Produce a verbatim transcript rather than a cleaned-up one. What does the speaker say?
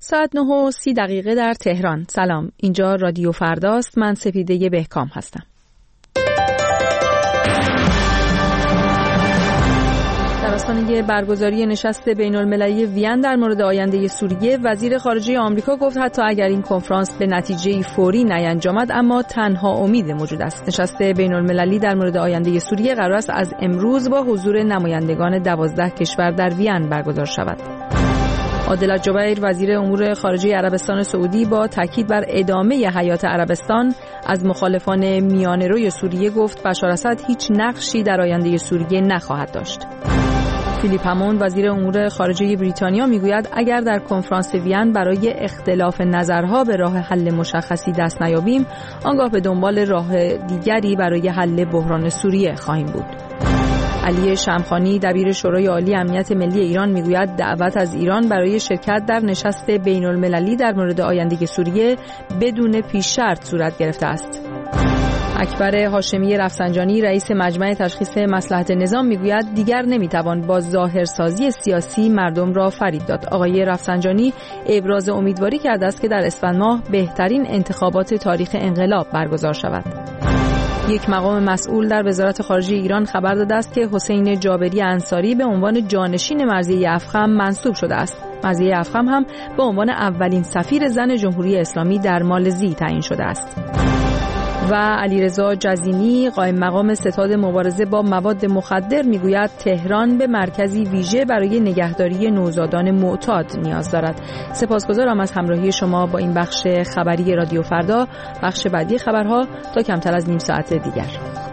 ساعت نه و سی دقیقه در تهران. سلام، اینجا رادیو فرداست. من سپیده بهکام هستم. در آستانه برگزاری نشست بین‌المللی وین در مورد آینده سوریه، وزیر خارجه آمریکا گفت حتی اگر این کنفرانس به نتیجه فوری نینجامد، اما تنها امید موجود است. نشست بین‌المللی در مورد آینده سوریه قرار است از امروز با حضور نمایندگان دوازده کشور در وین برگزار شود. عادل الجبیر وزیر امور خارجه عربستان سعودی با تاکید بر ادامه حیات عربستان از مخالفان میانه‌روی سوریه گفت بشار اسد هیچ نقشی در آینده سوریه نخواهد داشت. فیلیپ هموند وزیر امور خارجه بریتانیا میگوید اگر در کنفرانس وین برای اختلاف نظرها به راه حل مشخصی دست نیابیم، آنگاه به دنبال راه دیگری برای حل بحران سوریه خواهیم بود. علی شمخانی دبیر شورای عالی امنیت ملی ایران میگوید دعوت از ایران برای شرکت در نشست بین‌المللی در مورد آینده سوریه بدون پیش شرط صورت گرفته است. اکبر هاشمی رفسنجانی رئیس مجمع تشخیص مصلحت نظام میگوید دیگر نمیتوان با ظاهرسازی سیاسی مردم را فریب داد. آقای رفسنجانی ابراز امیدواری کرده است که در اسفند ماه بهترین انتخابات تاریخ انقلاب برگزار شود. یک مقام مسئول در وزارت خارجه ایران خبر داده است که حسین جابری انصاری به عنوان جانشین مرضیه افخم منصوب شده است. مرضیه افخم هم به عنوان اولین سفیر زن جمهوری اسلامی در مالزی تعیین شده است. و علیرضا جزینی قائم مقام ستاد مبارزه با مواد مخدر میگوید تهران به مرکزی ویژه برای نگهداری نوزادان معتاد نیاز دارد. سپاسگزارم از همراهی شما با این بخش خبری رادیو فردا. بخش بعدی خبرها تا کمتر از نیم ساعت دیگر.